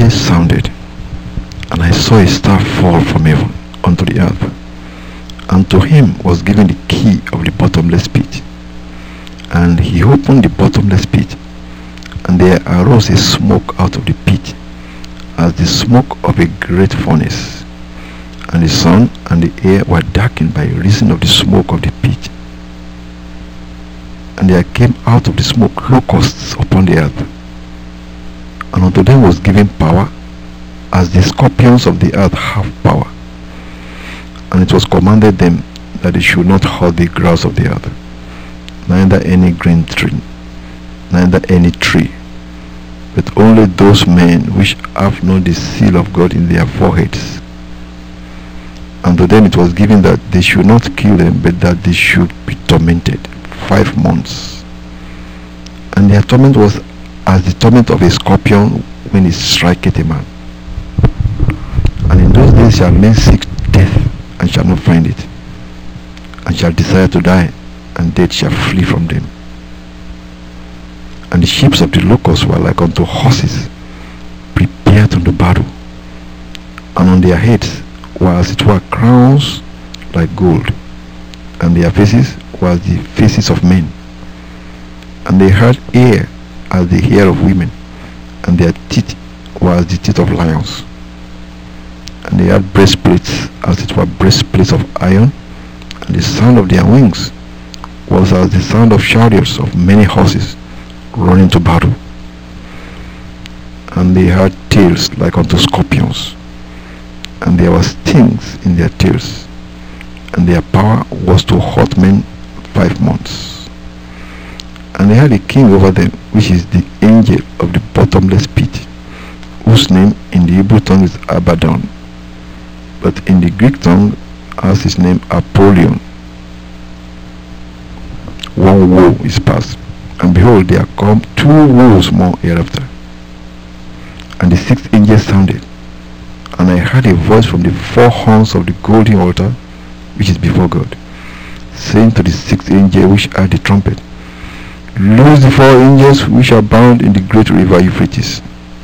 angel sounded, and I saw a star fall from heaven unto the earth, and to him was given the key of the bottomless pit. And he opened the bottomless pit, and there arose a smoke out of the pit, as the smoke of a great furnace. And the sun and the air were darkened by reason of the smoke of the pit. And there came out of the smoke locusts upon the earth, and unto them was given power, as the scorpions of the earth have power. And it was commanded them that they should not hurt the grass of the earth, neither any green tree, neither any tree, but only those men which have not the seal of God in their foreheads. And to them it was given that they should not kill them, but that they should be tormented 5 months. And their torment was as the torment of a scorpion when it striketh a man. And in those days shall men seek death, and shall not find it, and shall desire to die, and death shall flee from them. And the ships of the locusts were like unto horses prepared unto battle, and on their heads were as it were crowns like gold, and their faces were as the faces of men. And they had hair as the hair of women, and their teeth were as the teeth of lions. And they had breastplates as it were breastplates of iron, and the sound of their wings was as the sound of chariots of many horses running to battle. And they had tails like unto scorpions, and there were stings in their tails, and their power was to hurt men 5 months. And they had a king over them, which is the angel of the bottomless pit, whose name in the Hebrew tongue is Abaddon, but in the Greek tongue has his name Apollyon. One woe is past, and behold, there come 2 woes more hereafter. And the 6th angel sounded, and I heard a voice from the 4 horns of the golden altar which is before God, saying to the 6th angel which had the trumpet, Loose the 4 angels which are bound in the great river Euphrates.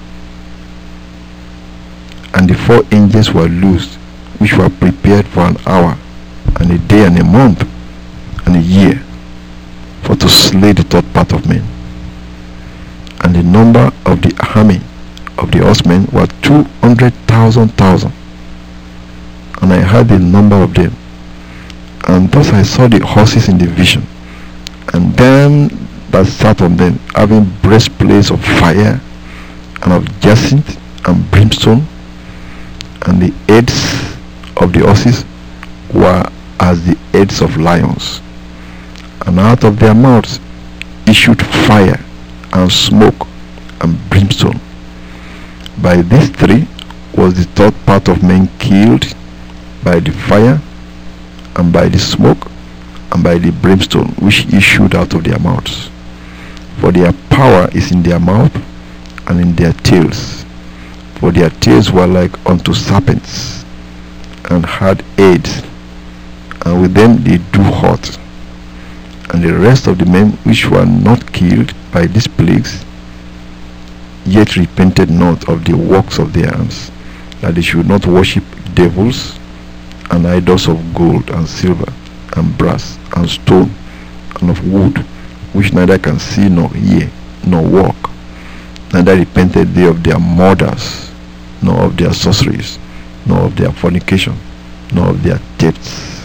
And the 4 angels were loosed, which were prepared for an hour, and a day, and a month, and a year, for to slay the 3rd part of men. And the number of the army of the horsemen were 200,000. And I heard the number of them. And thus I saw the horses in the vision, and them that sat on them, having breastplates of fire, and of jacinth and brimstone, and the heads of the horses were as the heads of lions, and out of their mouths issued fire and smoke and brimstone. By these 3 was the 3rd part of men killed, by the fire, and by the smoke, and by the brimstone which issued out of their mouths. For their power is in their mouth and in their tails, for their tails were like unto serpents, and had heads, and with them they do hurt. And the rest of the men which were not killed by these plagues, yet repented not of the works of their hands, that they should not worship devils and idols of gold and silver and brass and stone and of wood, which neither can see nor hear nor walk, neither repented they of their murders, nor of their sorceries, nor of their fornication, nor of their thefts.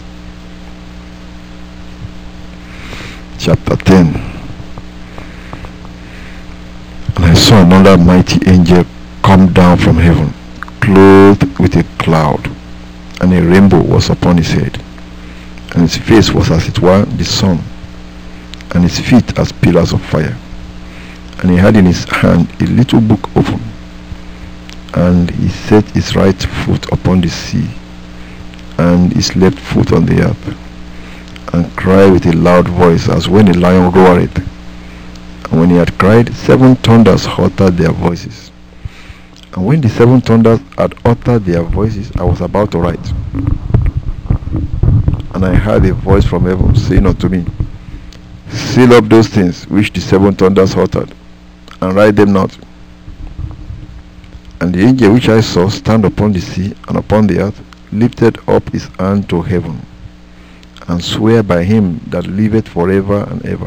Chapter 10. And I saw another mighty angel come down from heaven, clothed with a cloud, and a rainbow was upon his head, and his face was as it were the sun, and his feet as pillars of fire. And he had in his hand a little book open, and he set his right foot upon the sea, and his left foot on the earth, and cried with a loud voice, as when a lion roareth. And when he had cried, 7 thunders uttered their voices. And when the 7 thunders had uttered their voices, I was about to write. And I heard a voice from heaven saying unto me, Seal up those things which the 7 thunders uttered, and write them not. And the angel which I saw stand upon the sea and upon the earth lifted up his hand to heaven, and sware by him that liveth forever and ever,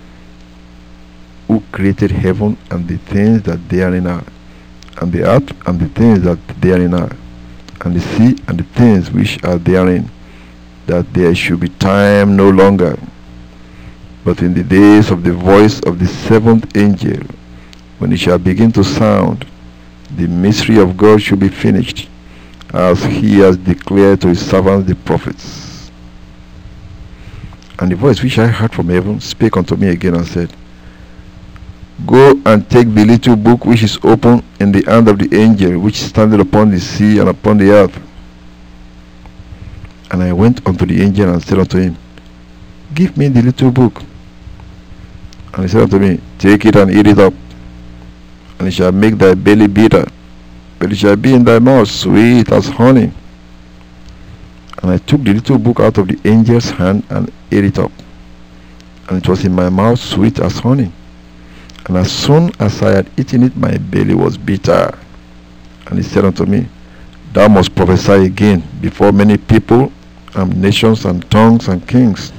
who created heaven and the things that therein are, and the earth and the things that therein are, and the sea and the things which are therein, that there should be time no longer. But in the days of the voice of the seventh angel, when it shall begin to sound, the mystery of God should be finished, as he has declared to his servants the prophets. And the voice which I heard from heaven spake unto me again and said, Go and take the little book which is open in the hand of the angel which standeth upon the sea and upon the earth. And I went unto the angel and said unto him, Give me the little book. And he said unto me, Take it and eat it up, and it shall make thy belly bitter, but it shall be in thy mouth sweet as honey. And I took the little book out of the angel's hand and ate it up, and it was in my mouth sweet as honey. And as soon as I had eaten it, my belly was bitter. And he said unto me, Thou must prophesy again before many people and nations and tongues and kings.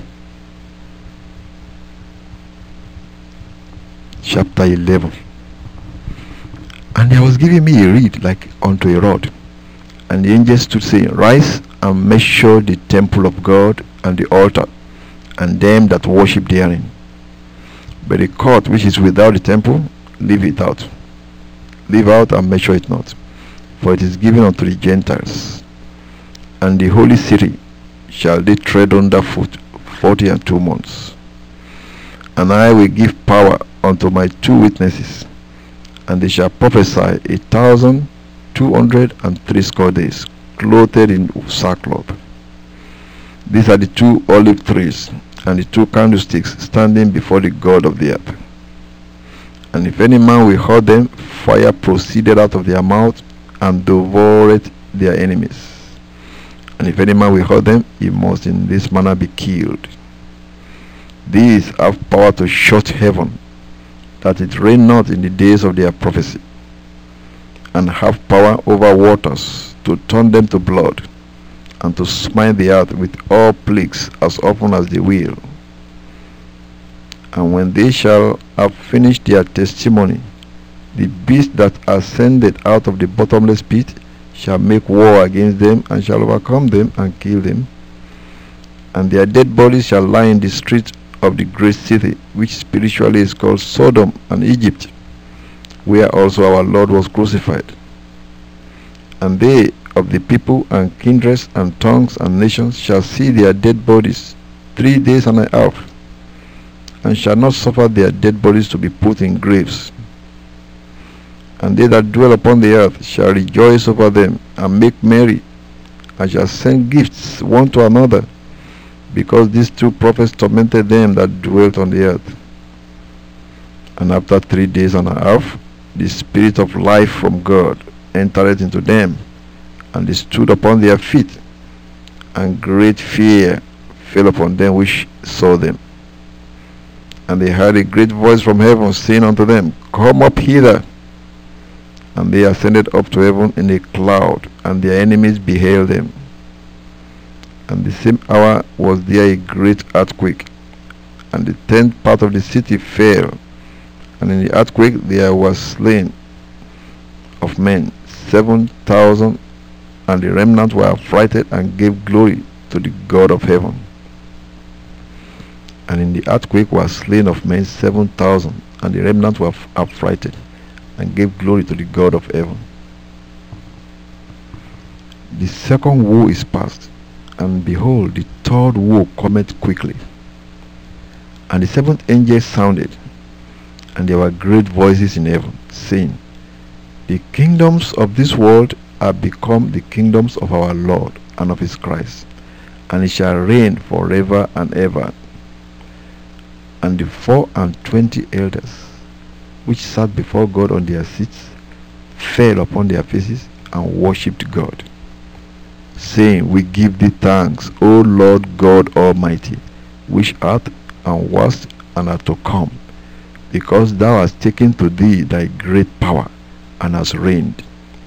Chapter 11. And there was given me a reed like unto a rod, and the angel stood saying, Rise and measure the temple of God and the altar, and them that worship therein. But the court which is without the temple, leave it out. Leave out and measure it not, for it is given unto the Gentiles. And the holy city shall they tread under foot 42 months. And I will give power unto my 2 witnesses, and they shall prophesy 1,260 days, clothed in sackcloth. These are the 2 olive trees, and the 2 candlesticks standing before the God of the earth. And if any man will hurt them, fire proceeded out of their mouth, and devoured their enemies. And if any man will hurt them, he must in this manner be killed. These have power to shut heaven, that it rain not in the days of their prophecy, and have power over waters, to turn them to blood, and to smite the earth with all plagues as often as they will. And when they shall have finished their testimony, the beast that ascended out of the bottomless pit shall make war against them, and shall overcome them and kill them. And their dead bodies shall lie in the street of the great city, which spiritually is called Sodom and Egypt, where also our Lord was crucified. And they of the people and kindreds and tongues and nations shall see their dead bodies 3 days and a half, and shall not suffer their dead bodies to be put in graves. And they that dwell upon the earth shall rejoice over them, and make merry, and shall send gifts one to another, because these 2 prophets tormented them that dwelt on the earth. And after 3 days and a half, the Spirit of life from God entered into them, and they stood upon their feet, and great fear fell upon them which saw them. And they heard a great voice from heaven saying unto them, Come up hither. And they ascended up to heaven in a cloud, and their enemies beheld them. And the same hour was there a great earthquake, and the 10th part of the city fell, and in the earthquake there was slain of men 7,000, and the remnant were affrighted and gave glory to the God of heaven. And in the earthquake were slain of men 7,000, and the remnant were affrighted and gave glory to the God of heaven. The second woe is past, and behold, the third woe cometh quickly. And the 7th angel sounded, and there were great voices in heaven, saying, The kingdoms of this world are become the kingdoms of our Lord and of his Christ, and he shall reign forever and ever. And the 24 elders which sat before God on their seats fell upon their faces and worshipped God, saying, We give thee thanks, O Lord God Almighty, which art and wast and art to come, because thou hast taken to thee thy great power, and hast reigned.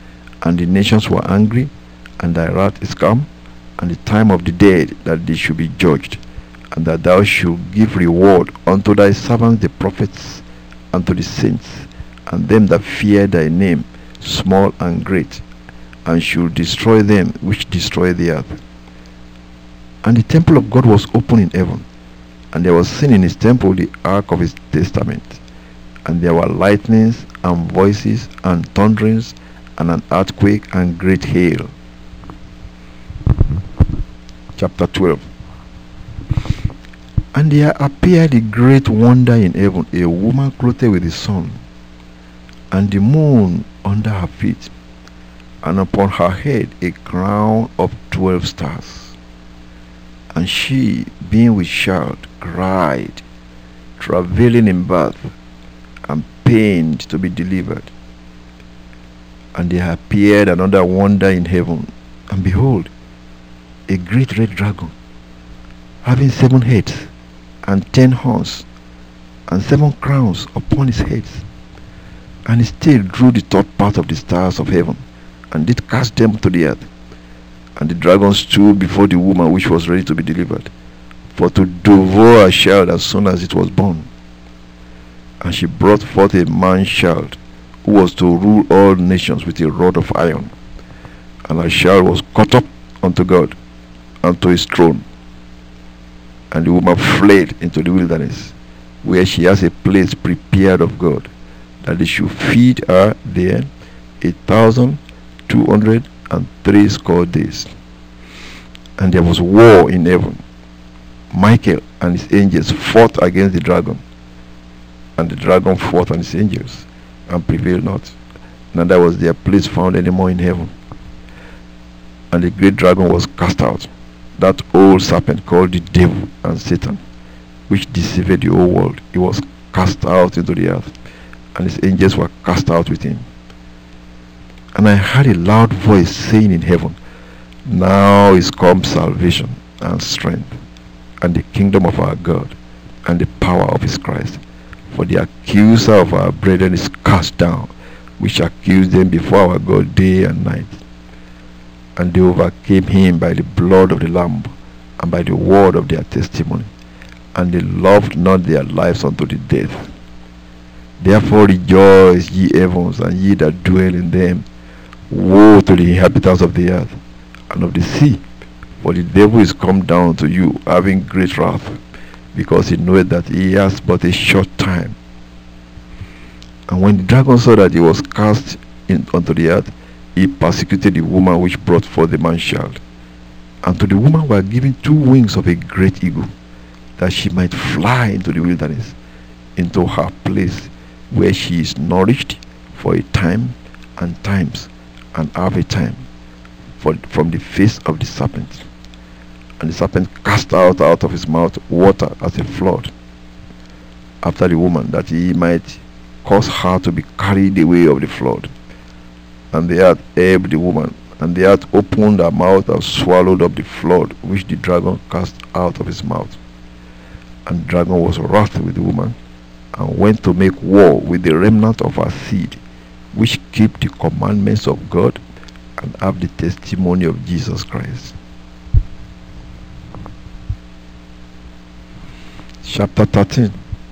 And the nations were angry, and thy wrath is come, and the time of the dead that they should be judged, and that thou shouldst give reward unto thy servants the prophets, and to the saints, and them that fear thy name, small and great, and should destroy them which destroy the earth. And the temple of God was open in heaven, and there was seen in his temple the ark of his testament. And there were lightnings, and voices, and thunderings, and an earthquake, and great hail. Chapter 12. And there appeared a great wonder in heaven, a woman clothed with the sun, and the moon under her feet, and upon her head a crown of 12 stars. And she, being with child, cried, travailing in birth, and pained to be delivered. And there appeared another wonder in heaven, and behold, a great red dragon, having 7 heads, and 10 horns, and 7 crowns upon his heads. And his tail drew the third part of the stars of heaven, and did cast them to the earth. And the dragon stood before the woman which was ready to be delivered, for to devour a child as soon as it was born. And she brought forth a man child, who was to rule all nations with a rod of iron. And her child was caught up unto God, and to his throne. And the woman fled into the wilderness, where she has a place prepared of God, that they should feed her there 1,260 days. And there was war in heaven. Michael and his angels fought against the dragon, and the dragon fought and his angels, and prevailed not. Neither was their place found any more in heaven. And the great dragon was cast out, that old serpent called the devil and Satan, which deceived the whole world. He was cast out into the earth, and his angels were cast out with him. And I heard a loud voice saying in heaven, Now is come salvation and strength, and the kingdom of our God, and the power of his Christ. For the accuser of our brethren is cast down, which accused them before our God day and night. And they overcame him by the blood of the Lamb, and by the word of their testimony, and they loved not their lives unto the death. Therefore rejoice, ye heavens, and ye that dwell in them. Woe to the inhabitants of the earth and of the sea, for the devil is come down to you, having great wrath, because he knoweth that he has but a short time. And when the dragon saw that he was cast unto the earth, he persecuted the woman which brought forth the man child. And to the woman were given 2 wings of a great eagle, that she might fly into the wilderness, into her place, where she is nourished for a time and times, and half a time, from the face of the serpent. And the serpent cast out of his mouth water as a flood after the woman, that he might cause her to be carried away of the flood. And the earth ate the woman, and the earth opened her mouth and swallowed up the flood which the dragon cast out of his mouth. And the dragon was wroth with the woman, and went to make war with the remnant of her seed, which keep the commandments of God, and have the testimony of Jesus Christ. Chapter 13.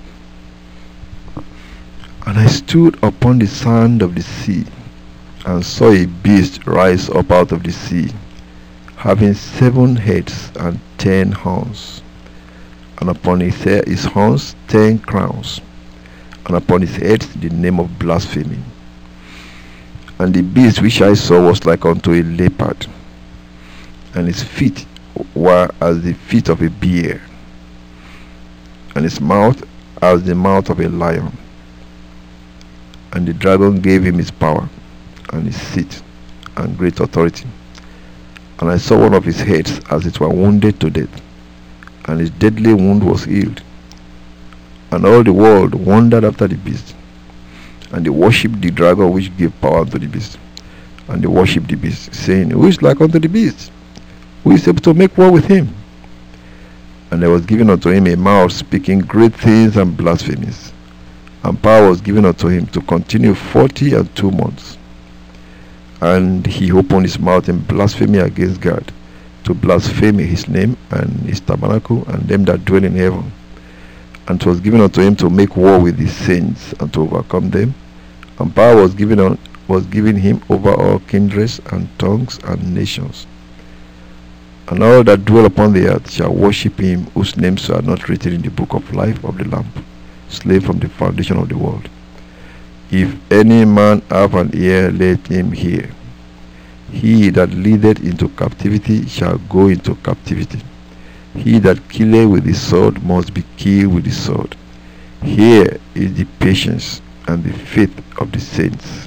And I stood upon the sand of the sea, and saw a beast rise up out of the sea, having 7 heads and 10 horns, and upon his horns 10 crowns, and upon his heads the name of blasphemy. And the beast which I saw was like unto a leopard, and his feet were as the feet of a bear, and his mouth as the mouth of a lion. And the dragon gave him his power, and his seat, and great authority. And I saw one of his heads as it were wounded to death, and his deadly wound was healed. And all the world wondered after the beast, and they worshipped the dragon which gave power unto the beast. And they worshipped the beast, saying, Who is like unto the beast? Who is able to make war with him? And there was given unto him a mouth speaking great things and blasphemies. And power was given unto him to continue 42 months. and he opened his mouth in blasphemy against God, to blaspheme his name and his tabernacle and them that dwell in heaven. And it was given unto him to make war with his saints and to overcome them. And power was given him over all kindreds and tongues and nations. And all that dwell upon the earth shall worship him, whose names are not written in the book of life of the Lamb, slain from the foundation of the world. If any man have an ear, let him hear. He that leadeth into captivity shall go into captivity. He that killeth with the sword must be killed with the sword. Here is the patience and the faith of the saints.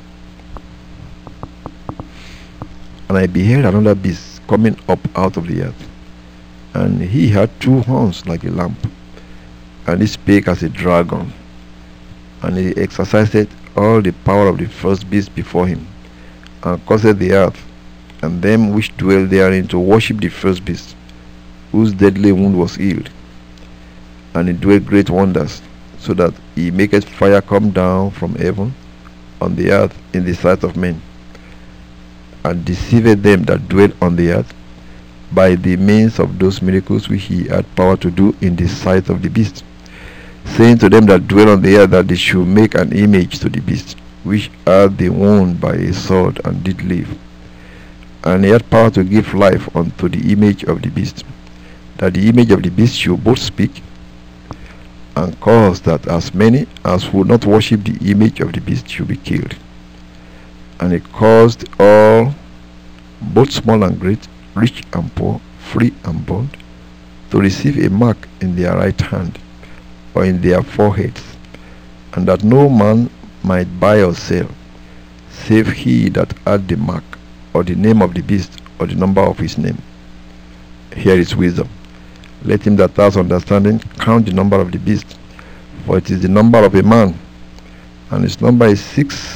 And I beheld another beast coming up out of the earth, and he had 2 horns like a lamp, and he spake as a dragon, and he exercised all the power of the first beast before him, and caused the earth and them which dwell therein to worship the first beast, whose deadly wound was healed. And he doeth great wonders, so that he maketh fire come down from heaven on the earth in the sight of men, and deceived them that dwell on the earth by the means of those miracles which he had power to do in the sight of the beast, saying to them that dwell on the earth that they should make an image to the beast, which had the wound by a sword and did live. And he had power to give life unto the image of the beast, that the image of the beast should both speak, and cause that as many as would not worship the image of the beast should be killed. And he caused all, both small and great, rich and poor, free and bond, to receive a mark in their right hand or in their foreheads, and that no man might buy or sell, save he that had the mark, or the name of the beast, or the number of his name. Here is wisdom. Let him that has understanding count the number of the beast, for it is the number of a man, and his number is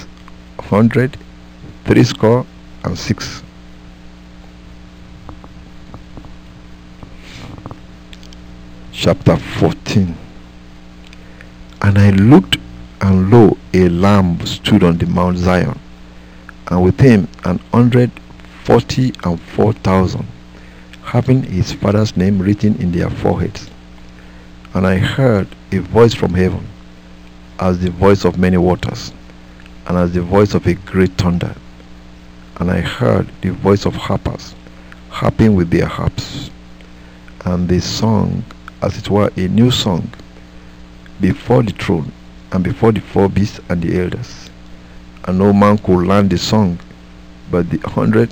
666. Chapter 14. And I looked, and lo, a Lamb stood on the Mount Zion, and with him 144,000, having his father's name written in their foreheads. And I heard a voice from heaven, as the voice of many waters, and as the voice of a great thunder. And I heard the voice of harpers, harping with their harps. And they sung, as it were, a new song, before the throne, and before the 4 beasts and the elders. And no man could learn the song, but the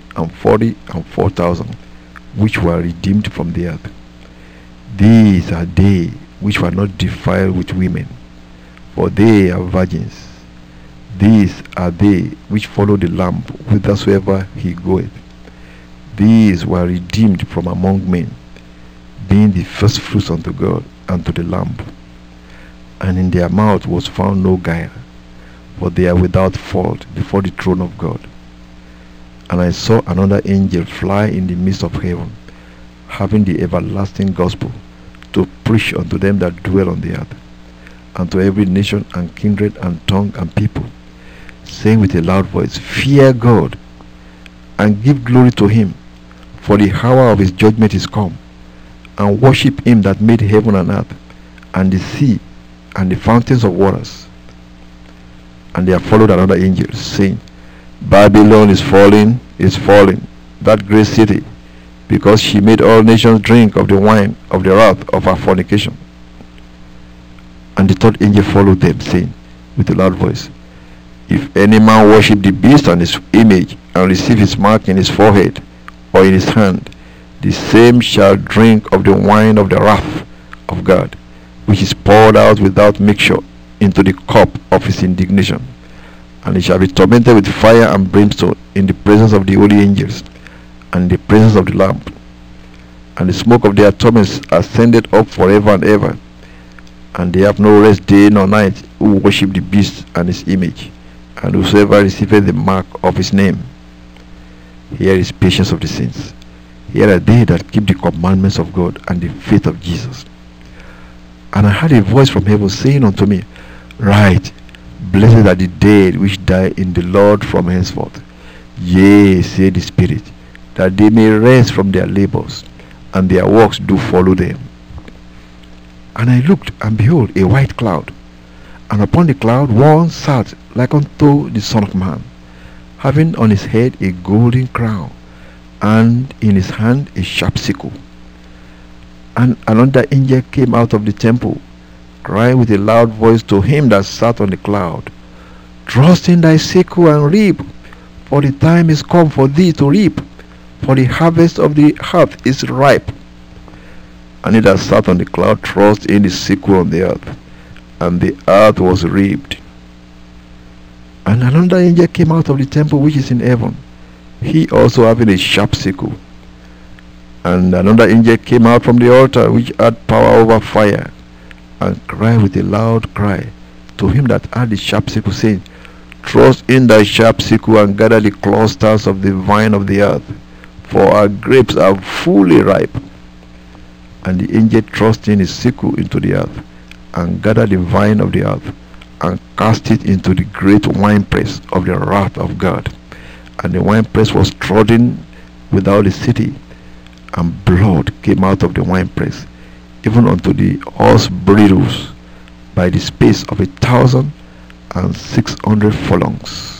144,000 which were redeemed from the earth. These are they which were not defiled with women, for they are virgins. These are they which follow the Lamb whithersoever he goeth. These were redeemed from among men, being the firstfruits unto God and to the Lamb. And in their mouth was found no guile, for they are without fault before the throne of God. And I saw another angel fly in the midst of heaven, having the everlasting gospel, to preach unto them that dwell on the earth, and to every nation and kindred and tongue and people, saying with a loud voice, Fear God, and give glory to him, for the hour of his judgment is come, and worship him that made heaven and earth, and the sea, and the fountains of waters. And there followed another angel, saying, Babylon is fallen, that great city, because she made all nations drink of the wine of the wrath of her fornication. And the 3rd angel followed them, saying with a loud voice, If any man worship the beast and his image, and receive his mark in his forehead or in his hand, the same shall drink of the wine of the wrath of God, which is poured out without mixture into the cup of his indignation. And he shall be tormented with fire and brimstone in the presence of the holy angels, and in the presence of the Lamb. And the smoke of their torments ascended up forever and ever. And they have no rest day nor night, who worship the beast and his image, and whosoever receiveth the mark of his name. Here is patience of the saints. Here are they that keep the commandments of God and the faith of Jesus. And I heard a voice from heaven saying unto me, Write, Blessed are the dead which die in the Lord from henceforth. Yea, said the Spirit, that they may rest from their labors, and their works do follow them. And I looked, and behold, a white cloud, and upon the cloud one sat like unto the Son of Man, having on his head a golden crown, and in his hand a sharp sickle. And another angel came out of the temple, crying with a loud voice to him that sat on the cloud, Thrust in thy sickle and reap, for the time is come for thee to reap, for the harvest of the earth is ripe. And he that sat on the cloud thrust in his sickle on the earth, and the earth was reaped. And another angel came out of the temple which is in heaven, he also having a sharp sickle. And another angel came out from the altar which had power over fire, and cried with a loud cry to him that had the sharp sickle, saying, Thrust in thy sharp sickle and gather the clusters of the vine of the earth, for our grapes are fully ripe. And the angel thrust in his sickle into the earth, and gathered the vine of the earth, and cast it into the great winepress of the wrath of God. And the winepress was trodden without the city, and blood came out of the winepress, even unto the horse bridles, by the space of 1,600 furlongs.